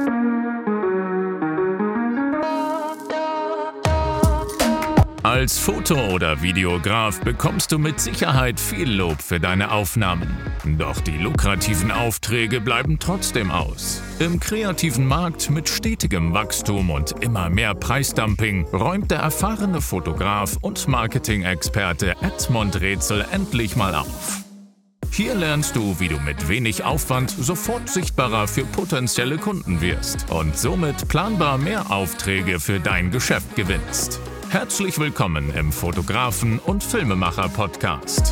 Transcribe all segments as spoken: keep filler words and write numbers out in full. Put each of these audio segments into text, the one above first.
Als Foto- oder Videograf bekommst du mit Sicherheit viel Lob für deine Aufnahmen. Doch die lukrativen Aufträge bleiben trotzdem aus. Im kreativen Markt mit stetigem Wachstum und immer mehr Preisdumping räumt der erfahrene Fotograf und Marketing-Experte Edmund Rätsel endlich mal auf. Hier lernst du, wie du mit wenig Aufwand sofort sichtbarer für potenzielle Kunden wirst und somit planbar mehr Aufträge für dein Geschäft gewinnst. Herzlich willkommen im Fotografen- und Filmemacher-Podcast.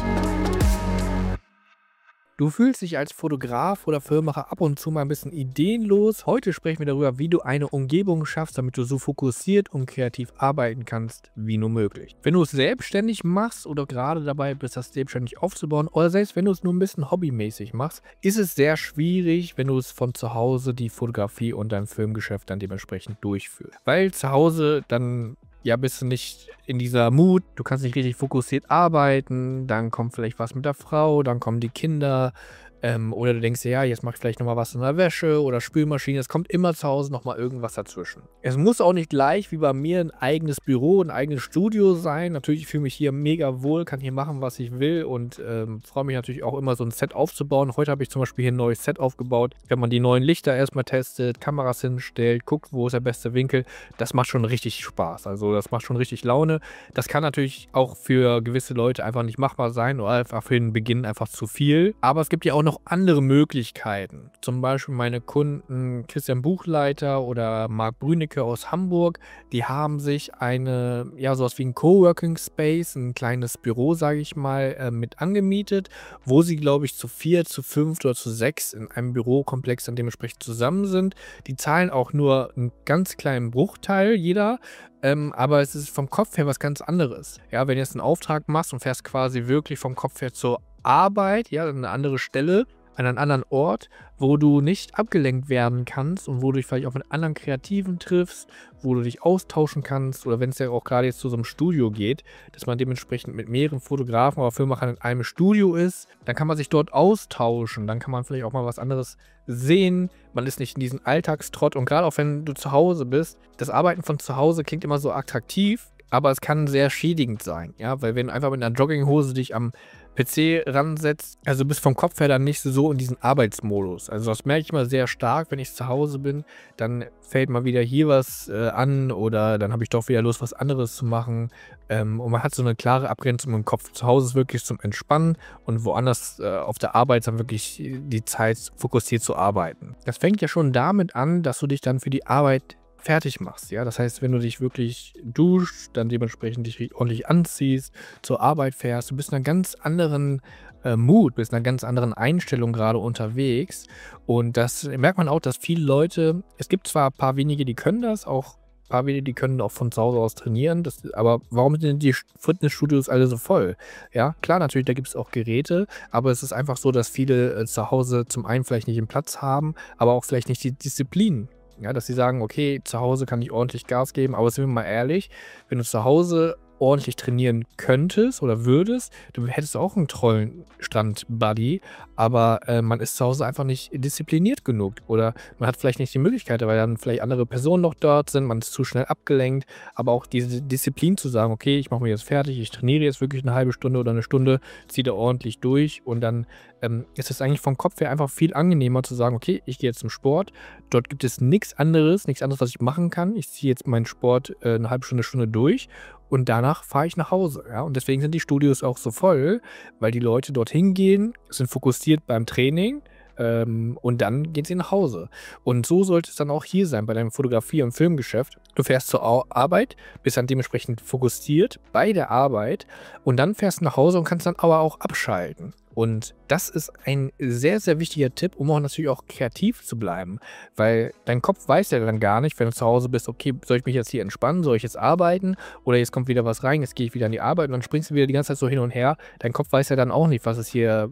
Du fühlst dich als Fotograf oder Filmemacher ab und zu mal ein bisschen ideenlos. Heute sprechen wir darüber, wie du eine Umgebung schaffst, damit du so fokussiert und kreativ arbeiten kannst, wie nur möglich. Wenn du es selbstständig machst oder gerade dabei bist, das selbstständig aufzubauen, oder selbst wenn du es nur ein bisschen hobbymäßig machst, ist es sehr schwierig, wenn du es von zu Hause die Fotografie und dein Filmgeschäft dann dementsprechend durchführst. Weil zu Hause dann ja, bist du nicht in dieser Mut, du kannst nicht richtig fokussiert arbeiten, dann kommt vielleicht was mit der Frau, dann kommen die Kinder ähm, oder du denkst dir, ja, jetzt mach ich vielleicht nochmal was in der Wäsche oder Spülmaschine, es kommt immer zu Hause nochmal irgendwas dazwischen. Es muss auch nicht gleich wie bei mir ein eigenes Büro, ein eigenes Studio sein. Natürlich, ich fühle mich hier mega wohl, kann hier machen, was ich will und ähm, freue mich natürlich auch immer, so ein Set aufzubauen. Heute habe ich zum Beispiel hier ein neues Set aufgebaut. Wenn man die neuen Lichter erstmal testet, Kameras hinstellt, guckt, wo ist der beste Winkel, das macht schon richtig Spaß. Also das macht schon richtig Laune. Das kann natürlich auch für gewisse Leute einfach nicht machbar sein oder einfach für den Beginn einfach zu viel. Aber es gibt ja auch noch andere Möglichkeiten. Zum Beispiel meine Kunden Christian Buchleiter oder Marc Brünecke aus Hamburg, die haben sich eine, ja, sowas wie ein Coworking Space, ein kleines Büro, sage ich mal, äh, mit angemietet, wo sie, glaube ich, zu vier, zu fünf oder zu sechs in einem Bürokomplex dann dementsprechend zusammen sind. Die zahlen auch nur einen ganz kleinen Bruchteil jeder, ähm, aber es ist vom Kopf her was ganz anderes. Ja, wenn du jetzt einen Auftrag machst und fährst quasi wirklich vom Kopf her zur Arbeit, ja, an eine andere Stelle, an einen anderen Ort, wo du nicht abgelenkt werden kannst und wo du dich vielleicht auch mit anderen Kreativen triffst, wo du dich austauschen kannst oder wenn es ja auch gerade jetzt zu so einem Studio geht, dass man dementsprechend mit mehreren Fotografen oder Filmemachern in einem Studio ist, dann kann man sich dort austauschen, dann kann man vielleicht auch mal was anderes sehen, man ist nicht in diesem Alltagstrott und gerade auch wenn du zu Hause bist, das Arbeiten von zu Hause klingt immer so attraktiv, aber es kann sehr schädigend sein, ja, weil wenn du einfach mit einer Jogginghose dich am P C ransetzt, also du bist vom Kopf her dann nicht so in diesem Arbeitsmodus. Also das merke ich immer sehr stark, wenn ich zu Hause bin, dann fällt mal wieder hier was äh, an oder dann habe ich doch wieder Lust, was anderes zu machen ähm, und man hat so eine klare Abgrenzung im Kopf. Zu Hause ist wirklich zum Entspannen und woanders äh, auf der Arbeit ist dann wirklich die Zeit, fokussiert zu arbeiten. Das fängt ja schon damit an, dass du dich dann für die Arbeit fertig machst, ja, das heißt, wenn du dich wirklich duschst, dann dementsprechend dich ordentlich anziehst, zur Arbeit fährst, du bist in einer ganz anderen äh, Mut, bist in einer ganz anderen Einstellung gerade unterwegs und das merkt man auch, dass viele Leute, es gibt zwar ein paar wenige, die können das, auch ein paar wenige, die können auch von zu Hause aus trainieren, das, aber warum sind die Fitnessstudios alle so voll? Ja, klar, natürlich, da gibt es auch Geräte, aber es ist einfach so, dass viele äh, zu Hause zum einen vielleicht nicht den Platz haben, aber auch vielleicht nicht die Disziplin. Ja, dass sie sagen, okay, zu Hause kann ich ordentlich Gas geben, aber sind wir mal ehrlich, wenn du zu Hause ordentlich trainieren könntest oder würdest, du hättest auch einen tollen Strand-Buddy, aber äh, man ist zu Hause einfach nicht diszipliniert genug oder man hat vielleicht nicht die Möglichkeit, weil dann vielleicht andere Personen noch dort sind, man ist zu schnell abgelenkt, aber auch diese Disziplin zu sagen, okay, ich mache mir jetzt fertig, ich trainiere jetzt wirklich eine halbe Stunde oder eine Stunde, ziehe da ordentlich durch und dann ähm, ist es eigentlich vom Kopf her einfach viel angenehmer zu sagen, okay, ich gehe jetzt zum Sport, dort gibt es nichts anderes, nichts anderes, was ich machen kann, ich ziehe jetzt meinen Sport äh, eine halbe Stunde, Stunde durch und danach fahre ich nach Hause. Ja? Und deswegen sind die Studios auch so voll, weil die Leute dorthin gehen, sind fokussiert beim Training ähm, und dann gehen sie nach Hause. Und so sollte es dann auch hier sein bei deinem Fotografie- und Filmgeschäft. Du fährst zur Au- Arbeit, bist dann dementsprechend fokussiert bei der Arbeit und dann fährst du nach Hause und kannst dann aber auch abschalten. Und das ist ein sehr, sehr wichtiger Tipp, um auch natürlich auch kreativ zu bleiben, weil dein Kopf weiß ja dann gar nicht, wenn du zu Hause bist, okay, soll ich mich jetzt hier entspannen, soll ich jetzt arbeiten oder jetzt kommt wieder was rein, jetzt gehe ich wieder an die Arbeit und dann springst du wieder die ganze Zeit so hin und her. Dein Kopf weiß ja dann auch nicht, was ist hier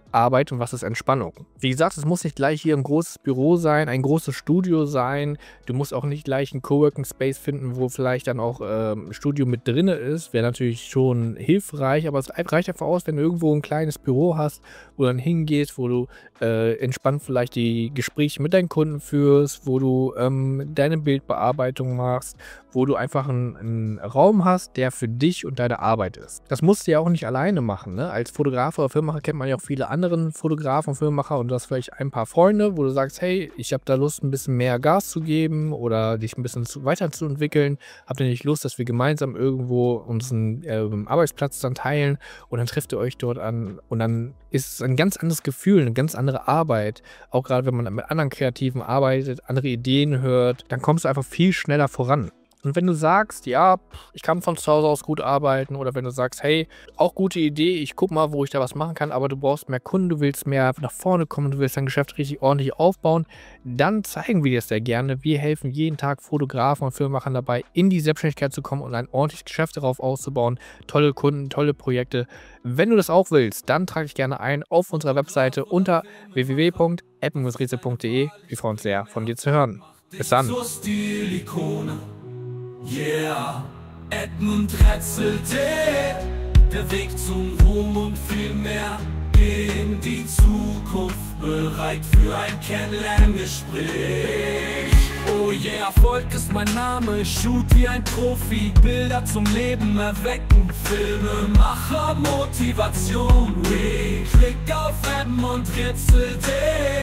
Arbeit und was ist Entspannung. Wie gesagt, es muss nicht gleich hier ein großes Büro sein, ein großes Studio sein. Du musst auch nicht gleich einen Coworking Space finden, wo vielleicht dann auch ähm, ein Studio mit drin ist. Wäre natürlich schon hilfreich, aber es reicht einfach aus, wenn du irgendwo ein kleines Büro hast, wo du dann hingehst, wo du äh, entspannt vielleicht die Gespräche mit deinen Kunden führst, wo du ähm, deine Bildbearbeitung machst, wo du einfach einen, einen Raum hast, der für dich und deine Arbeit ist. Das musst du ja auch nicht alleine machen, ne? Als Fotograf oder Filmemacher kennt man ja auch viele andere Fotografen und Filmemacher und du hast vielleicht ein paar Freunde, wo du sagst, hey, ich habe da Lust, ein bisschen mehr Gas zu geben oder dich ein bisschen zu, weiterzuentwickeln. Habt ihr nicht Lust, dass wir gemeinsam irgendwo unseren äh, Arbeitsplatz dann teilen und dann trefft ihr euch dort an und dann ist es ein ganz anderes Gefühl, eine ganz andere Arbeit. Auch gerade, wenn man mit anderen Kreativen arbeitet, andere Ideen hört, dann kommst du einfach viel schneller voran. Und wenn du sagst, ja, ich kann von zu Hause aus gut arbeiten oder wenn du sagst, hey, auch gute Idee, ich guck mal, wo ich da was machen kann, aber du brauchst mehr Kunden, du willst mehr nach vorne kommen, du willst dein Geschäft richtig ordentlich aufbauen, dann zeigen wir dir das sehr gerne. Wir helfen jeden Tag Fotografen und Filmemachern dabei, in die Selbstständigkeit zu kommen und ein ordentliches Geschäft darauf auszubauen. Tolle Kunden, tolle Projekte. Wenn du das auch willst, dann trage dich gerne ein auf unserer Webseite unter w w w punkt appen rätsel punkt de. Wir freuen uns sehr, von dir zu hören. Bis dann. Yeah, Edmund Rätselte, der Weg zum Ruhm und viel mehr in die Zukunft, bereit für ein Kennenlerngespräch. Oh yeah, Erfolg ist mein Name, ich shoot wie ein Profi, Bilder zum Leben erwecken, Filmemacher, Motivation, we klick auf Edmund Rätselte.